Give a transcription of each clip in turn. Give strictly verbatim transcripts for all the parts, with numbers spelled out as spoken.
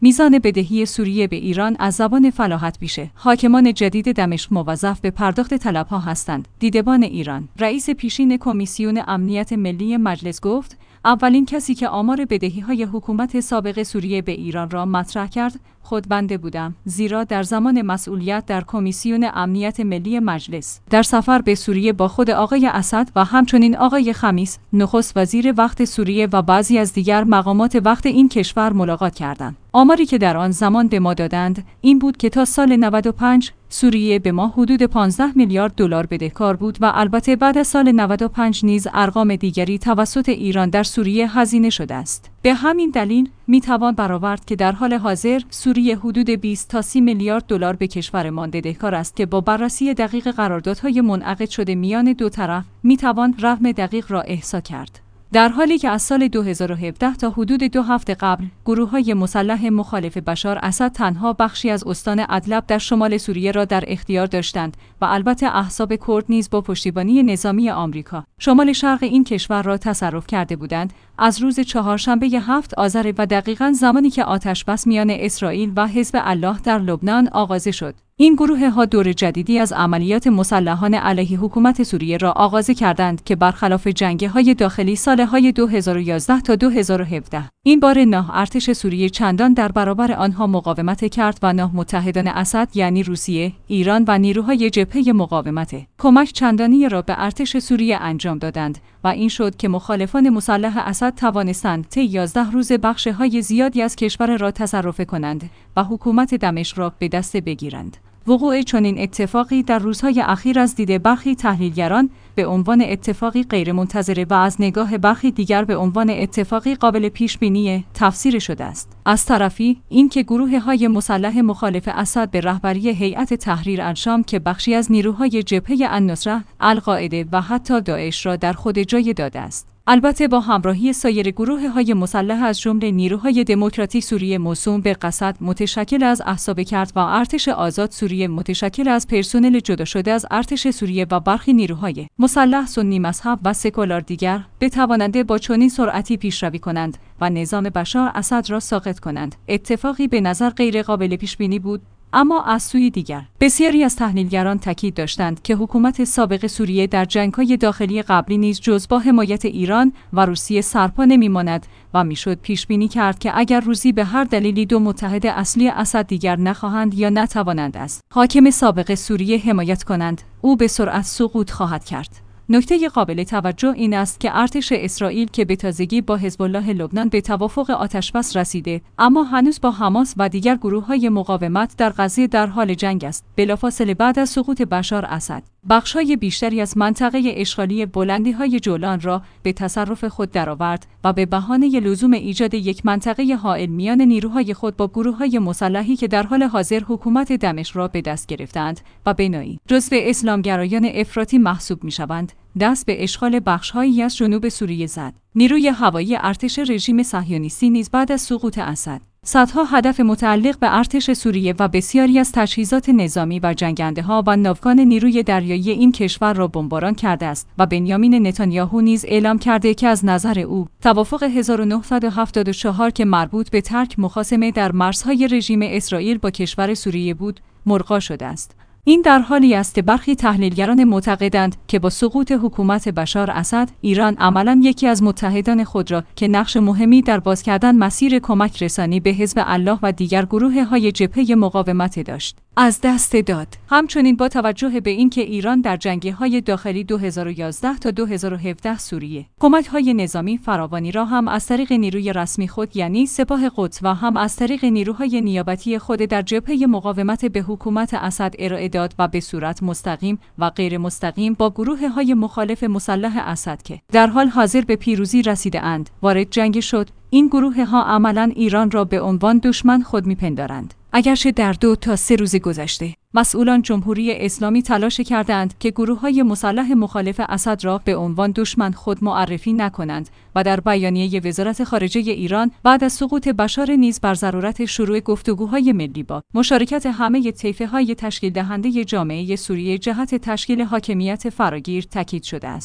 میزان بدهی سوریه به ایران از زبان فلاحت بیشه. حاکمان جدید دمشق موظف به پرداخت طلب‌ها هستند. دیدبان ایران. رئیس پیشین کمیسیون امنیت ملی مجلس گفت اولین کسی که آمار بدهی‌های حکومت سابق سوریه به ایران را مطرح کرد خود بنده بودم، زیرا در زمان مسئولیت در کمیسیون امنیت ملی مجلس در سفر به سوریه با خود آقای اسد و همچنین آقای خمیس نخست وزیر وقت سوریه و بعضی از دیگر مقامات وقت این کشور ملاقات کردند. آماری که در آن زمان به ما دادند این بود که تا سال نود و پنج سوریه به ما حدود پانزده میلیارد دلار بدهکار بود و البته بعد از سال نود و پنج نیز ارقام دیگری توسط ایران در سوریه هزینه شده است. به همین دلیل می توان برآورد که در حال حاضر سوریه حدود بیست تا سی میلیارد دلار به کشورمان بدهکار است که با بررسی دقیق قراردادهای منعقد شده میان دو طرف می توان رقم دقیق را احصا کرد. در حالی که از سال دو هزار و هفده تا حدود دو هفته قبل گروه‌های مسلح مخالف بشار اسد تنها بخشی از استان ادلب در شمال سوریه را در اختیار داشتند و البته احزاب کرد نیز با پشتیبانی نظامی آمریکا شمال شرق این کشور را تصرف کرده بودند، از روز چهارشنبه هفت آذر و دقیقاً زمانی که آتش‌بس میان اسرائیل و حزب الله در لبنان آغاز شد. این گروه‌ها دور جدیدی از عملیات مسلحانه علیه حکومت سوریه را آغاز کردند که برخلاف جنگ‌های داخلی سال‌های دو هزار و یازده تا دو هزار و هفده این بار نه ارتش سوریه چندان در برابر آنها مقاومت کرد و نه متحدان اسد یعنی روسیه، ایران و نیروهای جبهه مقاومت کمک چندانی را به ارتش سوریه انجام دادند و این شد که مخالفان مسلح اسد توانستند طی یازده روز بخش‌های زیادی از کشور را تصرف کنند و حکومت دمشق را به دست بگیرند. وقوع چنین اتفاقی در روزهای اخیر از دید برخی تحلیلگران به عنوان اتفاقی غیرمنتظره و از نگاه برخی دیگر به عنوان اتفاقی قابل پیش بینی تفسیر شده است. از طرفی اینکه گروه‌های مسلح مخالف اسد به رهبری هیئت تحریر الشام که بخشی از نیروهای جبهه النصره، القاعده و حتی داعش را در خود جای داده است. البته با همراهی سایر گروه‌های مسلح از جمله نیروهای دموکراتیک سوریه موسوم به قسد متشکل از احزاب کرد و ارتش آزاد سوریه متشکل از پرسنل جدا شده از ارتش سوریه و برخی نیروهای مسلح سنی مذهب و سکولار دیگر بتوانند با چنین سرعتی پیشروی کنند و نظام بشار اسد را ساقط کنند. اتفاقی به نظر غیر قابل پیش بینی بود، اما از سوی دیگر بسیاری از تحلیلگران تاکید داشتند که حکومت سابق سوریه در جنگ‌های داخلی قبلی نیز جز با حمایت ایران و روسیه سرپا نمی‌ماند و میشد پیش بینی کرد که اگر روزی به هر دلیلی دو متحد اصلی اسد دیگر نخواهند یا نتوانند از حاکم سابق سوریه حمایت کنند، او به سرعت سقوط خواهد کرد. نکته قابل توجه این است که ارتش اسرائیل که به تازگی با حزب الله لبنان به توافق آتش‌بس رسیده، اما هنوز با حماس و دیگر گروه‌های مقاومت در غزه در حال جنگ است. بلافاصله بعد از سقوط بشار اسد، بخش‌های بیشتری از منطقه اشغالی بلندی‌های جولان را به تصرف خود درآورد و به بهانه لزوم ایجاد یک منطقه حائل میان نیروهای خود با گروه‌های مسلحی که در حال حاضر حکومت دمشق را به دست گرفتند و به نوعی جزو اسلامگرایان افراطی محسوب می‌شوند، دست به اشغال بخش‌هایی از جنوب سوریه زد. نیروی هوایی ارتش رژیم صهیونیستی نیز بعد از سقوط اسد صدها هدف متعلق به ارتش سوریه و بسیاری از تجهیزات نظامی و جنگنده‌ها و ناوگان نیروی دریایی این کشور را بمباران کرده است و بنیامین نتانیاهو نیز اعلام کرده که از نظر او توافق هزار و نهصد و هفتاد و چهار که مربوط به ترک مخاصمه در مرزهای رژیم اسرائیل با کشور سوریه بود، ملغا شده است. این در حالی است که برخی تحلیلگران معتقدند که با سقوط حکومت بشار اسد، ایران عملاً یکی از متحدان خود را که نقش مهمی در باز کردن مسیر کمک رسانی به حزب الله و دیگر گروه‌های جبهه مقاومت داشت، از دست داد. همچنین با توجه به اینکه ایران در جنگ‌های داخلی دو هزار و یازده تا دو هزار و هفده سوریه کمک‌های نظامی فراوانی را هم از طریق نیروی رسمی خود یعنی سپاه قدس و هم از طریق نیروهای نیابتی خود در جبهه مقاومت به حکومت اسد ارائه داد و به صورت مستقیم و غیر مستقیم با گروه‌های مخالف مسلح اسد که در حال حاضر به پیروزی رسیده اند وارد جنگ شد. این گروه‌ها عملاً ایران را به عنوان دشمن خود می‌پندارند. اگرچه در دو تا سه روز گذشته مسئولان جمهوری اسلامی تلاش کردند که گروه‌های مسلح مخالف اسد را به عنوان دشمن خود معرفی نکنند و در بیانیه وزارت خارجه ایران بعد از سقوط بشار نیز بر ضرورت شروع گفتگوهای ملی با مشارکت همه طیفه‌های تشکیل دهنده جامعه سوریه جهت تشکیل حاکمیت فراگیر تاکید شده است.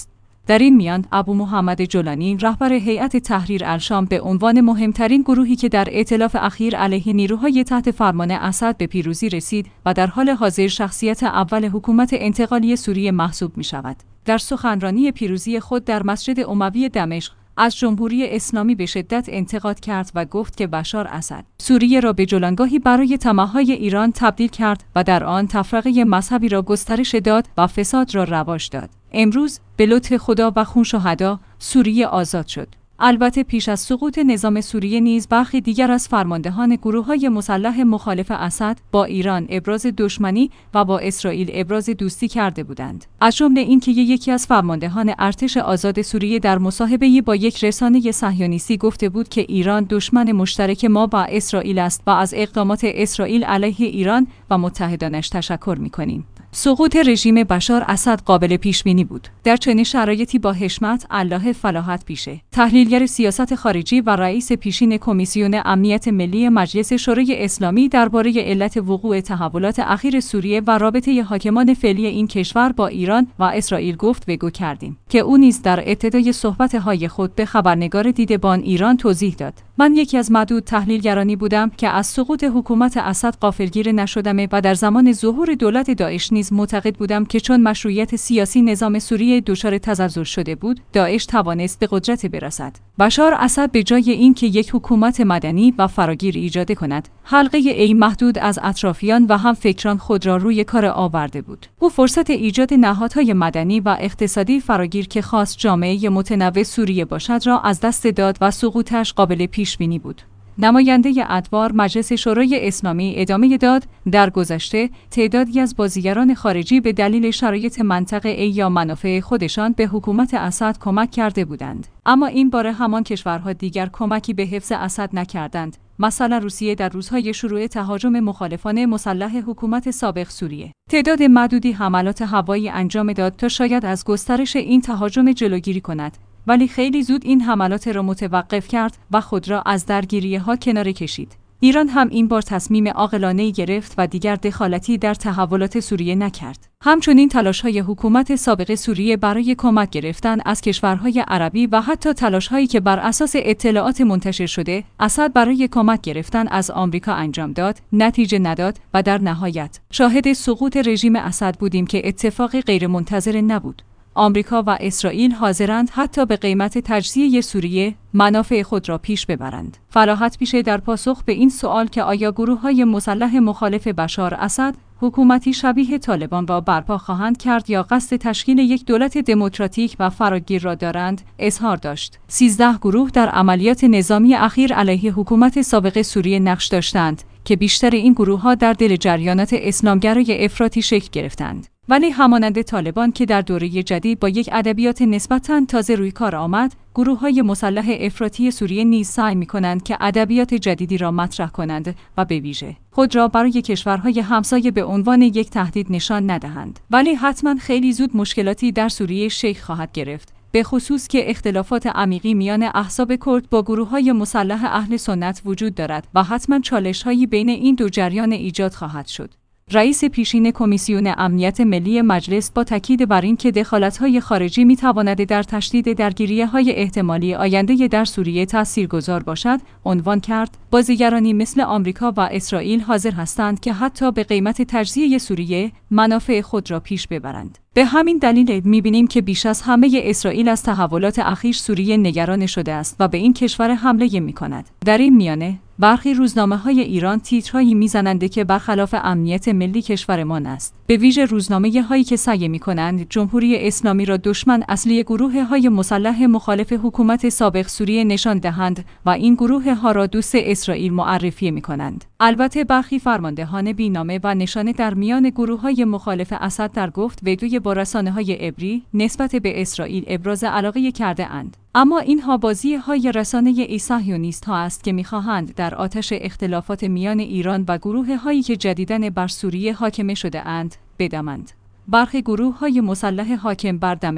در این میان ابو محمد جولانی رهبر هیئت تحریر الشام به عنوان مهمترین گروهی که در ائتلاف اخیر علیه نیروهای تحت فرمان اسد به پیروزی رسید و در حال حاضر شخصیت اول حکومت انتقالی سوریه محسوب می‌شود. در سخنرانی پیروزی خود در مسجد اموی دمشق از جمهوری اسلامی به شدت انتقاد کرد و گفت که بشار اسد سوریه را به جولانگاهی برای طمع‌های ایران تبدیل کرد و در آن تفرقه مذهبی را گسترش داد و فساد را رواج داد. امروز به لطف خدا و خون شهدا سوریه آزاد شد. البته پیش از سقوط نظام سوریه نیز برخی دیگر از فرماندهان گروه‌های مسلح مخالف اسد با ایران ابراز دشمنی و با اسرائیل ابراز دوستی کرده بودند. از جمله اینکه یکی از فرماندهان ارتش آزاد سوریه در مصاحبه‌ای با یک رسانه صهیونیستی گفته بود که ایران دشمن مشترک ما با اسرائیل است و از اقدامات اسرائیل علیه ایران و متحدانش تشکر می‌کنیم. سقوط رژیم بشار اسد قابل پیش بینی بود. در چنین شرایطی با حشمت الله فلاحت پیشه. تحلیلگر سیاست خارجی و رئیس پیشین کمیسیون امنیت ملی مجلس شورای اسلامی درباره علت وقوع تحولات اخیر سوریه و رابطه حاکمان فعلی این کشور با ایران و اسرائیل گفت و گو کردیم که او نیز در ابتدای صحبت‌های خود به خبرنگار دیدبان ایران توضیح داد: من یکی از معدود تحلیلگرانی بودم که از سقوط حکومت اسد غافلگیر نشدم و در زمان ظهور دولت داعش نیز معتقد بودم که چون مشروعیت سیاسی نظام سوریه دچار تزلزل شده بود، داعش توانست به قدرت برسد. بشار اسد به جای اینکه یک حکومت مدنی و فراگیر ایجاد کند، حلقه ای محدود از اطرافیان و هم فکران خود را روی کار آورده بود. او فرصت ایجاد نهادهای مدنی و اقتصادی فراگیر که خاص جامعه متنوع سوریه باشد را از دست داد و سقوطش قابل پیش بینی بود. نماینده ادوار مجلس شورای اسلامی ادامه داد: در گذشته تعدادی از بازیگران خارجی به دلیل شرایط منطقه ای یا منافع خودشان به حکومت اسد کمک کرده بودند، اما این باره همان کشورها دیگر کمکی به حفظ اسد نکردند. مثلا روسیه در روزهای شروع تهاجم مخالفان مسلح حکومت سابق سوریه تعداد معدودی حملات هوایی انجام داد تا شاید از گسترش این تهاجم جلوگیری کند، ولی خیلی زود این حملات را متوقف کرد و خود را از درگیری‌ها کنار کشید. ایران هم این بار تصمیم عاقلانه‌ای گرفت و دیگر دخالتی در تحولات سوریه نکرد. همچنین تلاش‌های حکومت سابق سوریه برای کمک گرفتن از کشورهای عربی و حتی تلاش‌هایی که بر اساس اطلاعات منتشر شده اسد برای کمک گرفتن از آمریکا انجام داد، نتیجه نداد و در نهایت شاهد سقوط رژیم اسد بودیم که اتفاقی غیرمنتظره نبود. آمریکا و اسرائیل حاضرند حتی به قیمت تجزیه سوریه منافع خود را پیش ببرند. فلاحت پیشه در پاسخ به این سوال که آیا گروه‌های مسلح مخالف بشار اسد حکومتی شبیه طالبان را برپا خواهند کرد یا قصد تشکیل یک دولت دموکراتیک و فراگیر را دارند، اظهار داشت. سیزده گروه در عملیات نظامی اخیر علیه حکومت سابق سوریه نقش داشتند که بیشتر این گروه‌ها در دل جریانات اسلامگرای افراطی شکل گرفتند. ولی همانند طالبان که در دوره جدید با یک ادبیات نسبتاً تازه روی کار آمد، گروه‌های مسلح افراطی سوریه نیز سعی می‌کنند که ادبیات جدیدی را مطرح کنند و به ویژه خود را برای کشورهای همسایه به عنوان یک تهدید نشان ندهند. ولی حتماً خیلی زود مشکلاتی در سوریه شکل خواهد گرفت، به خصوص که اختلافات عمیقی میان احزاب کرد با گروه‌های مسلح اهل سنت وجود دارد و حتماً چالش‌هایی بین این دو جریان ایجاد خواهد شد. رئیس پیشین کمیسیون امنیت ملی مجلس با تاکید بر این که دخالت‌های خارجی می‌تواند در تشدید درگیری‌های احتمالی آینده در سوریه تاثیرگذار باشد، عنوان کرد: بازیگرانی مثل آمریکا و اسرائیل حاضر هستند که حتی به قیمت تجزیه سوریه منافع خود را پیش ببرند. به همین دلیل می‌بینیم که بیش از همه اسرائیل از تحولات اخیر سوریه نگران شده است و به این کشور حمله می‌کند. در این میانه برخی روزنامه‌های ایران تیترهایی می‌زنند که برخلاف امنیت ملی کشورمان است. به ویژه روزنامه‌هایی که سعی می‌کنند جمهوری اسلامی را دشمن اصلی گروه‌های مسلح مخالف حکومت سابق سوریه نشان دهند و این گروه‌ها را دوست اسرائیل معرفی می‌کنند. البته برخی فرماندهان بی‌نامه و نشانه در میان گروه‌های مخالف اسد در گفت و گوی با رسانه‌های عبری نسبت به اسرائیل ابراز علاقه کرده اند. اما اینها بازی‌های رسانه صهیونیست‌ها است که می‌خواهند در آتش اختلافات میان ایران و گروه‌هایی که جدیداً بر سوریه حاکم شده اند بدمند. برخی گروه‌های مسلح حاکم بر دمشق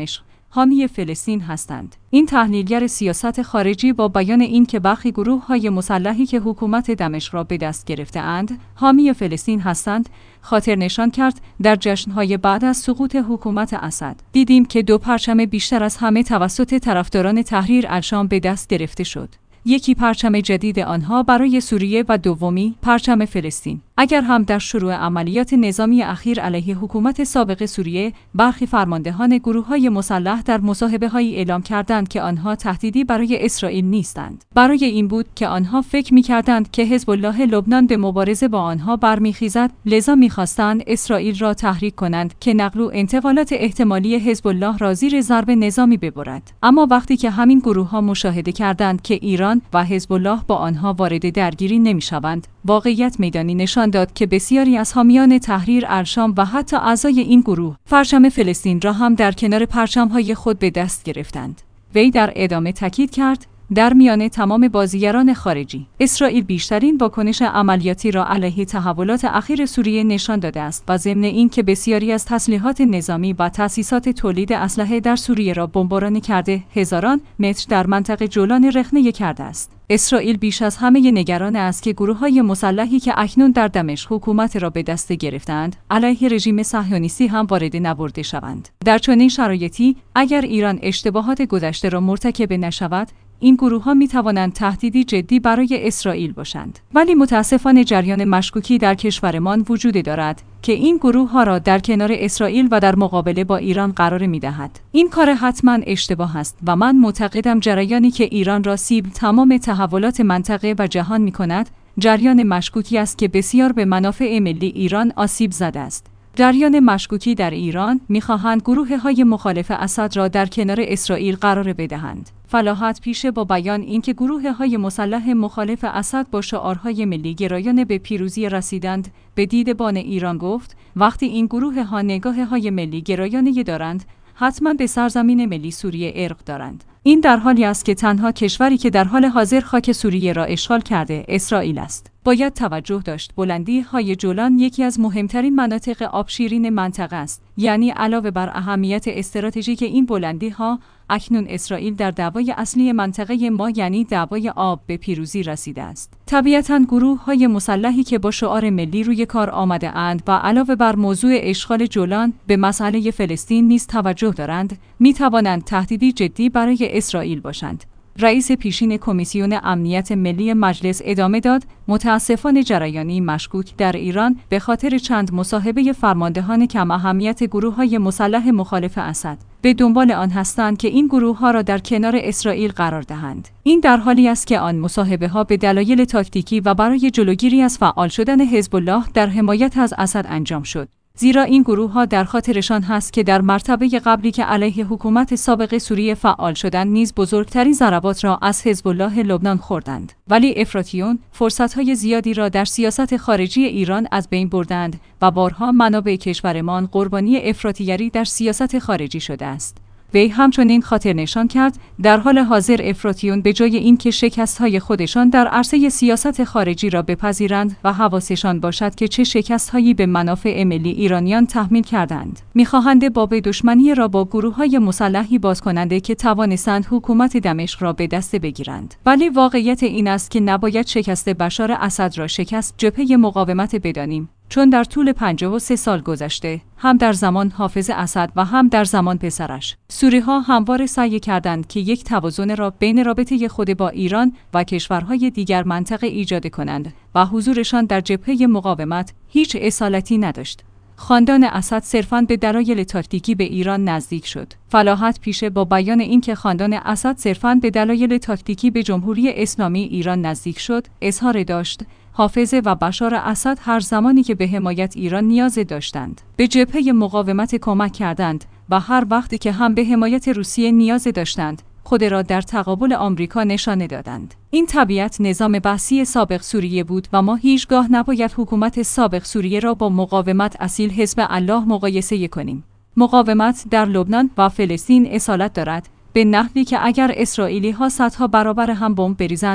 حامی فلسطین هستند. این تحلیلگر سیاست خارجی با بیان این که برخی گروه‌های مسلحی که حکومت دمشق را به دست گرفته‌اند، حامی فلسطین هستند، خاطر نشان کرد در جشن‌های بعد از سقوط حکومت اسد دیدیم که دو پرچم بیشتر از همه توسط طرفداران تحریر الشام به دست گرفته شد. یکی پرچم جدید آنها برای سوریه و دومی پرچم فلسطین. اگر هم در شروع عملیات نظامی اخیر علیه حکومت سابق سوریه برخی فرماندهان گروه‌های مسلح در مصاحبه‌هایی اعلام کردند که آنها تهدیدی برای اسرائیل نیستند، برای این بود که آنها فکر می‌کردند که حزب الله لبنان به مبارزه با آنها برمیخیزد، لذا می‌خواستند اسرائیل را تحریک کنند که نقل و انتقالات احتمالی حزب الله را زیر ضرب نظامی ببرد. اما وقتی که همین گروه‌ها مشاهده کردند که ایران و حزب الله با آنها وارد درگیری نمی‌شوند، واقعیت میدانی نشان داد که بسیاری از حامیان تحریر الشام و حتی اعضای این گروه پرچم فلسطین را هم در کنار پرچم‌های خود به دست گرفتند. وی در ادامه تاکید کرد در میان تمام بازیگران خارجی، اسرائیل بیشترین واکنش عملیاتی را علیه تحولات اخیر سوریه نشان داده است و ضمن این که بسیاری از تسلیحات نظامی و تأسیسات تولید اسلحه در سوریه را بمبارانی کرده، هزاران متر در منطقه جولان رخنه کرده است. اسرائیل بیش از همه نگران است که گروه‌های مسلحی که اکنون در دمشق حکومت را به دست گرفتند، علیه رژیم صهیونیستی هم وارد نبرده شوند. در چنین شرایطی، اگر ایران اشتباهات گذشته را مرتکب نشود، این گروه‌ها می‌توانند تهدیدی جدی برای اسرائیل باشند. ولی متأسفانه جریان مشکوکی در کشورمان وجود دارد که این گروه‌ها را در کنار اسرائیل و در مقابله با ایران قرار می‌دهد. این کار حتماً اشتباه است و من معتقدم جریانی که ایران را سیب تمام تحولات منطقه و جهان می‌کند، جریان مشکوکی است که بسیار به منافع ملی ایران آسیب زده است. جریان مشکوکی در ایران می‌خواهند گروه‌های مخالف اسد را در کنار اسرائیل قرار بدهند. فلاحت پیشه با بیان اینکه گروه‌های مسلح مخالف اسد با شعارهای ملی گرایانه به پیروزی رسیدند، به دیدبان ایران گفت وقتی این گروه‌ها نگاه‌های ملی گرایانه دارند، حتما به سرزمین ملی سوریه ارق دارند. این در حالی است که تنها کشوری که در حال حاضر خاک سوریه را اشغال کرده اسرائیل است. باید توجه داشت بلندی های جولان یکی از مهمترین مناطق آبشیرین منطقه است. یعنی علاوه بر اهمیت استراتژیک این بلندی ها، اکنون اسرائیل در دعوای اصلی منطقه ما یعنی دعوای آب به پیروزی رسیده است. طبیعتاً گروه های مسلحی که با شعار ملی روی کار آمده اند و علاوه بر موضوع اشغال جولان به مسئله فلسطین نیز توجه دارند، می توانند تهدیدی جدی برای اسرائیل باشند. رئیس پیشین کمیسیون امنیت ملی مجلس ادامه داد متاسفانه جریانی مشکوک در ایران به خاطر چند مصاحبه فرماندهان کم اهمیت گروه‌های مسلح مخالف اسد به دنبال آن هستند که این گروه‌ها را در کنار اسرائیل قرار دهند. این در حالی است که آن مصاحبه‌ها به دلایل تاکتیکی و برای جلوگیری از فعال شدن حزب الله در حمایت از اسد انجام شد. زیرا این گروه‌ها در خاطرشان هست که در مرتبه قبلی که علیه حکومت سابق سوریه فعال شدند نیز بزرگترین ضربات را از حزب الله لبنان خوردند. ولی افراطیون فرصت‌های زیادی را در سیاست خارجی ایران از بین بردند و بارها منابع کشورمان قربانی افراطیگری در سیاست خارجی شده است. وی همچنین خاطر نشان کرد در حال حاضر افراطیون به جای اینکه شکست‌های خودشان در عرصه سیاست خارجی را بپذیرند و حواسشان باشد که چه شکست‌هایی به منافع ملی ایرانیان تحمیل کردند، می‌خواهند باب دشمنی را با گروه‌های مسلحی باز کننده که توانستند حکومت دمشق را به دست بگیرند. ولی واقعیت این است که نباید شکست بشار اسد را شکست جبهه مقاومت بدانیم، چون در طول پنجاه و سه سال گذشته، هم در زمان حافظ اسد و هم در زمان پسرش، سوری‌ها همواره سعی کردند که یک توازن را بین رابطه خود با ایران و کشورهای دیگر منطقه ایجاد کنند و حضورشان در جبهه مقاومت هیچ اصالتی نداشت. خاندان اسد صرفاً به دلایل تاکتیکی به ایران نزدیک شد. فلاحت پیشه با بیان اینکه خاندان اسد صرفاً به دلایل تاکتیکی به جمهوری اسلامی ایران نزدیک شد، اظهار داشت حافظ و بشار اسد هر زمانی که به حمایت ایران نیاز داشتند، به جبهه مقاومت کمک کردند و هر وقتی که هم به حمایت روسیه نیاز داشتند، خود را در تقابل آمریکا نشانه دادند. این طبیعت نظام بحثی سابق سوریه بود و ما هیچگاه نباید حکومت سابق سوریه را با مقاومت اصیل حزب الله مقایسه کنیم. مقاومت در لبنان و فلسطین اصالت دارد، به نحوی که اگر اسرائیلی ها صدها برابر هم بمب بریزند،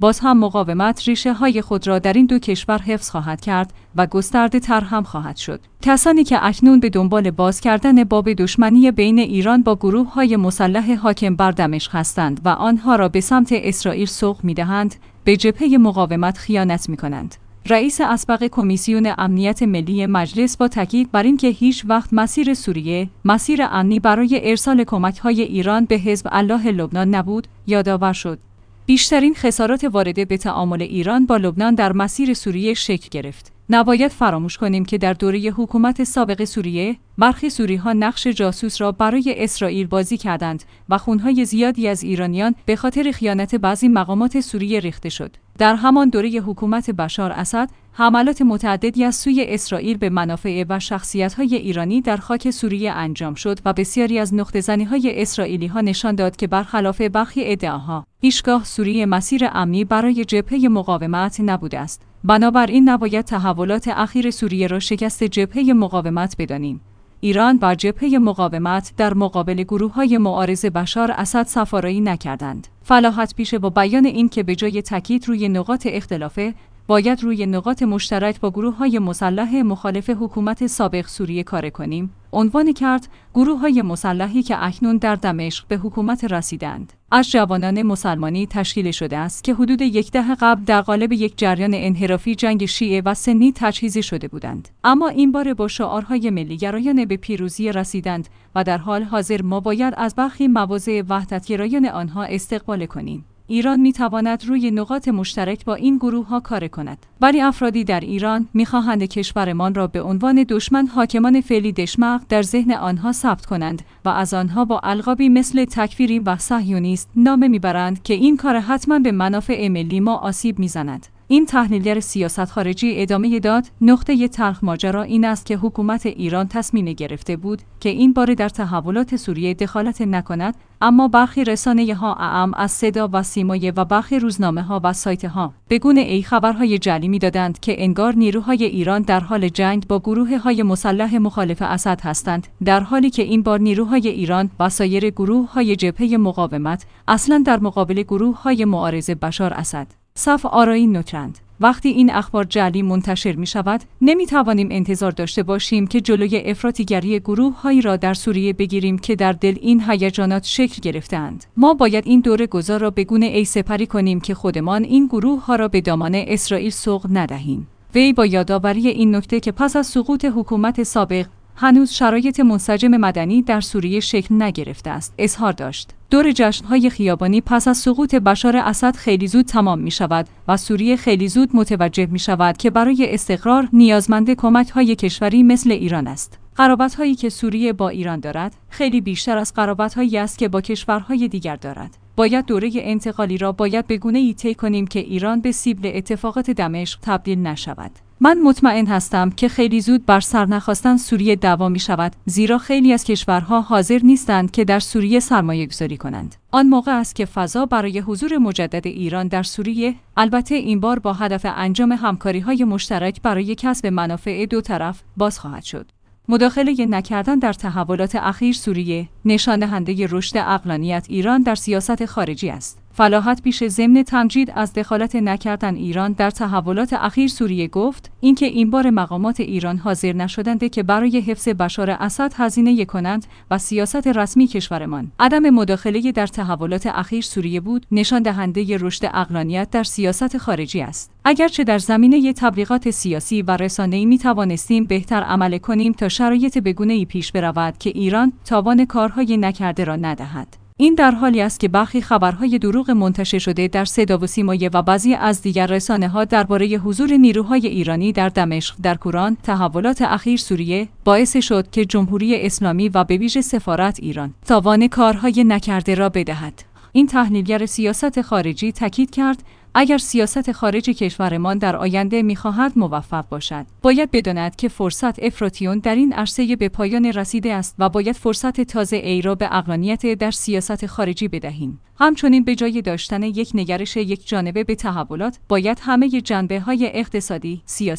باز هم مقاومت ریشه های خود را در این دو کشور حفظ خواهد کرد و گسترده تر هم خواهد شد. کسانی که اکنون به دنبال باز کردن باب دشمنی بین ایران با گروه های مسلح حاکم بر دمشق هستند و آنها را به سمت اسرائیل سوق می‌دهند، به جبهه مقاومت خیانت می‌کنند. رئیس اسبق کمیسیون امنیت ملی مجلس با تاکید بر اینکه هیچ وقت مسیر سوریه مسیر امنی برای ارسال کمک‌های ایران به حزب الله لبنان نبود، یادآور شد. بیشترین خسارات وارده به تعامل ایران با لبنان در مسیر سوریه شکل گرفت. نباید فراموش کنیم که در دوره حکومت سابق سوریه، برخی سوری‌ها نقش جاسوس را برای اسرائیل بازی کردند و خونهای زیادی از ایرانیان به خاطر خیانت بعضی مقامات سوریه ریخته شد. در همان دوره حکومت بشار اسد، حملات متعددی از سوی اسرائیل به منافع و شخصیت‌های ایرانی در خاک سوریه انجام شد و بسیاری از نقطه‌زنی‌های اسرائیلی‌ها نشان داد که برخلاف برخی ادعاها، هیچگاه سوریه مسیر امنی برای جبهه مقاومت نبوده است. بنابراین نباید تحولات اخیر سوریه را شکست جبهه مقاومت بدانیم. ایران و جبهه مقاومت در مقابل گروه‌های معارض بشار اسد سفارایی نکردند. فلاحت پیشه با بیان این که به جای تاکید روی نقاط اختلافه، باید روی نقاط مشترک با گروه‌های مسلح مخالف حکومت سابق سوریه کار کنیم، عنوان کرد گروه‌های مسلحی که اکنون در دمشق به حکومت رسیدند از جوانان مسلمانی تشکیل شده است که حدود یک دهه قبل در قالب یک جریان انحرافی جنگ شیعه و سنی تجهیزی شده بودند، اما این بار با شعارهای ملی‌گرایانه به پیروزی رسیدند و در حال حاضر ما باید از برخی مواضع وحدت‌گرایان آنها استقبال کنیم. ایران می‌تواند روی نقاط مشترک با این گروه‌ها کار کند، ولی افرادی در ایران می‌خواهند کشورمان را به عنوان دشمن حاکمان فعلی دشمق در ذهن آنها ثبت کنند و از آنها با القابی مثل تکفیری و صهیونیست نامه می‌برند که این کار حتما به منافع ملی ما آسیب می‌زند. این تحلیلگر سیاست خارجی ادامه داد: نقطه تلخ ماجرا این است که حکومت ایران تصمیم گرفته بود که این باره در تحولات سوریه دخالت نکند، اما برخی رسانه‌ها اعم از صدا و سیمای و برخی روزنامه‌ها و سایت‌ها به گونه ای خبرهای جعلی می‌دادند که انگار نیروهای ایران در حال جنگ با گروه‌های مسلح مخالف اسد هستند، در حالی که این بار نیروهای ایران و سایر گروه‌های جبهه مقاومت اصلاً در مقابل گروه‌های معارض بشار اسد صف آرایی نوچند. وقتی این اخبار جعلی منتشر می شود، نمی توانیم انتظار داشته باشیم که جلوی افراطیگری گروه‌هایی را در سوریه بگیریم که در دل این هیجانات شکل گرفته‌اند. ما باید این دوره گذار را به گونه ای سپری کنیم که خودمان این گروه‌ها را به دامان اسرائیل سوق ندهیم. وی با یادآوری این نکته که پس از سقوط حکومت سابق هنوز شرایط منسجم مدنی در سوریه شکل نگرفته است، اظهار داشت. دور جشن‌های خیابانی پس از سقوط بشار اسد خیلی زود تمام می شود و سوریه خیلی زود متوجه می شود که برای استقرار نیازمند کمک‌های کشوری مثل ایران است. قرابت‌هایی که سوریه با ایران دارد خیلی بیشتر از قرابت‌هایی است که با کشورهای دیگر دارد. باید دوره انتقالی را باید به گونه‌ای طی کنیم که ایران به سیبل اتفاقات دمشق تبدیل نشود. من مطمئن هستم که خیلی زود بر سر نخواستن سوریه دعوا می شود، زیرا خیلی از کشورها حاضر نیستند که در سوریه سرمایه گذاری کنند. آن موقع است که فضا برای حضور مجدد ایران در سوریه، البته این بار با هدف انجام همکاری‌های مشترک برای کسب منافع دو طرف، باز خواهد شد. مداخله نکردن در تحولات اخیر سوریه نشان دهنده رشد عقلانیت ایران در سیاست خارجی است. فلاحت پیشه ضمن تمجید از دخالت نکردن ایران در تحولات اخیر سوریه گفت اینکه این بار مقامات ایران حاضر نشدند که برای حفظ بشار اسد هزینه کنند و سیاست رسمی کشورمان عدم مداخله در تحولات اخیر سوریه بود، نشان دهنده رشد عقلانیت در سیاست خارجی است. اگرچه در زمینه تبلیغات سیاسی و رسانه‌ای می توانستیم بهتر عمل کنیم تا شرایط بگونه‌ای پیش برود که ایران تاوان کارهای نکرده را ندهد. این در حالی است که برخی خبرهای دروغ منتشر شده در صدا و سیمای و بعضی از دیگر رسانه‌ها درباره حضور نیروهای ایرانی در دمشق در کوران تحولات اخیر سوریه باعث شد که جمهوری اسلامی و به ویژه سفارت ایران تاوان کارهای نکرده را بدهد. این تحلیلگر سیاست خارجی تاکید کرد اگر سیاست خارجی کشورمان در آینده می‌خواهد موفق باشد، باید بداند که فرصت افراطیون در این عرصه به پایان رسیده است و باید فرصت تازه ای را به عقلانیت در سیاست خارجی بدهیم. همچنین به جای داشتن یک نگرش یک جانبه به تحولات، باید همه جنبه‌های اقتصادی، سیاسی،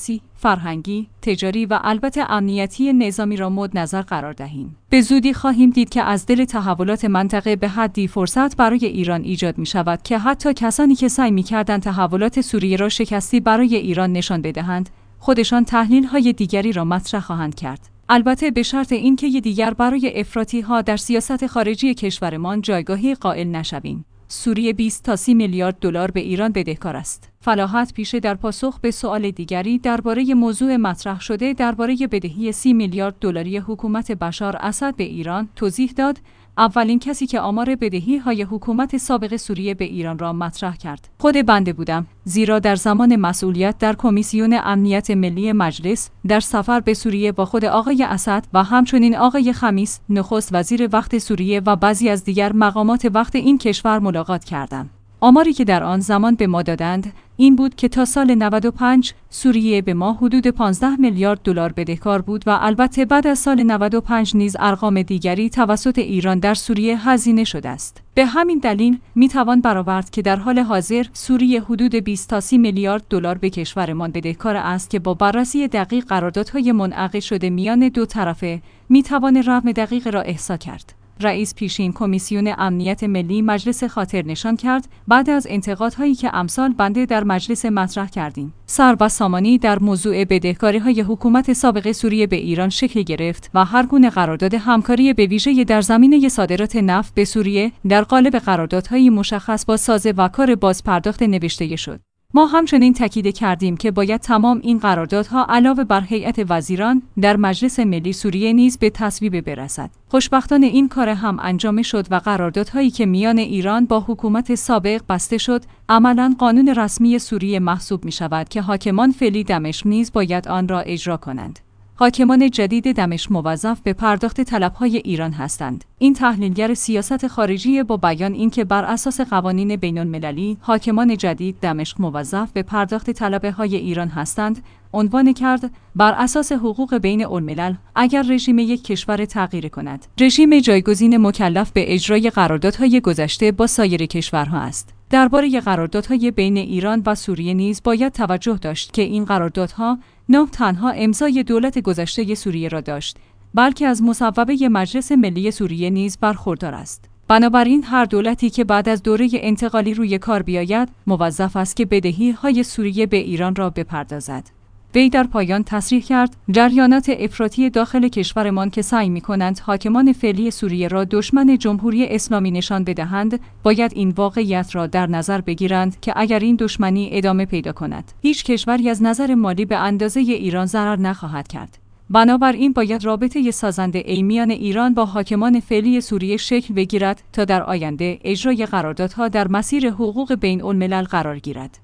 فرهنگی، تجاری و البته امنیتی نظامی را مد نظر قرار دهیم. به زودی خواهیم دید که از دل تحولات منطقه به حدی فرصت برای ایران ایجاد می شود که حتی کسانی که سعی می کردند تحولات سوریه را شکستی برای ایران نشان بدهند، خودشان تحلیل‌های دیگری را مطرح خواهند کرد. البته به شرط اینکه دیگر برای افراطی‌ها در سیاست خارجی کشورمان جایگاهی قائل نشویم. سوریه بیست تا سی میلیارد دلار به ایران بدهکار است. فلاحت پیشه در پاسخ به سؤال دیگری درباره موضوع مطرح شده درباره بدهی سی میلیارد دلاری حکومت بشار اسد به ایران توضیح داد: اولین کسی که آمار بدهی‌های حکومت سابق سوریه به ایران را مطرح کرد خود بنده بودم، زیرا در زمان مسئولیت در کمیسیون امنیت ملی مجلس در سفر به سوریه با خود آقای اسد و همچنین آقای خمیس نخست وزیر وقت سوریه و بعضی از دیگر مقامات وقت این کشور ملاقات کردم. آماری که در آن زمان به ما دادند این بود که تا سال نود و پنج سوریه به ما حدود پانزده میلیارد دلار بدهکار بود و البته بعد از سال نود و پنج نیز ارقام دیگری توسط ایران در سوریه هزینه شده است. به همین دلیل می توان برآورد که در حال حاضر سوریه حدود بیست تا سی میلیارد دلار به کشورمان بدهکار است که با بررسی دقیق قراردادهای منعقد شده میان دو طرفه می توان رقم دقیق را احصا کرد. رئیس پیشین کمیسیون امنیت ملی مجلس خاطر نشان کرد بعد از انتقادهایی که امسال بنده در مجلس مطرح کردیم. سر و سامانی در موضوع بدهکاری‌های حکومت سابق سوریه به ایران شکل گرفت و هر گونه قرارداد همکاری به ویژه در زمینه صادرات نفت به سوریه در قالب قراردادهای مشخص با سازه و کار بازپرداخت نوشته شد. ما همچنین تاکید کردیم که باید تمام این قراردادها علاوه بر هیئت وزیران در مجلس ملی سوریه نیز به تصویب برسد. خوشبختانه این کار هم انجام شد و قراردادهایی که میان ایران با حکومت سابق بسته شد عملاً قانون رسمی سوریه محسوب می شود که حاکمان فعلی دمشق نیز باید آن را اجرا کنند. حاکمان جدید دمشق موظف به پرداخت طلب‌های ایران هستند. این تحلیلگر سیاست خارجی با بیان اینکه بر اساس قوانین بین‌المللی حاکمان جدید دمشق موظف به پرداخت طلب‌های ایران هستند، عنوان کرد بر اساس حقوق بین الملل اگر رژیم یک کشور تغییر کند، رژیم جایگزین مکلف به اجرای قراردادهای گذشته با سایر کشورها است. درباره قراردادهای بین ایران و سوریه نیز باید توجه داشت که این قراردادها نه تنها امضای دولت گذشته سوریه را داشت، بلکه از مصوبه مجلس ملی سوریه نیز برخوردار است. بنابراین هر دولتی که بعد از دوره انتقالی روی کار بیاید، موظف است که بدهی‌های سوریه به ایران را بپردازد. وی در پایان تصریح کرد جریانات افراطی داخل کشورمان که سعی می‌کنند حاکمان فعلی سوریه را دشمن جمهوری اسلامی نشان بدهند، باید این واقعیت را در نظر بگیرند که اگر این دشمنی ادامه پیدا کند، هیچ کشوری از نظر مالی به اندازه ایران ضرر نخواهد کرد. بنابراین باید رابطه سازنده ای میان ایران با حاکمان فعلی سوریه شکل بگیرد تا در آینده اجرای قراردادها در مسیر حقوق بین الملل قرار گیرد.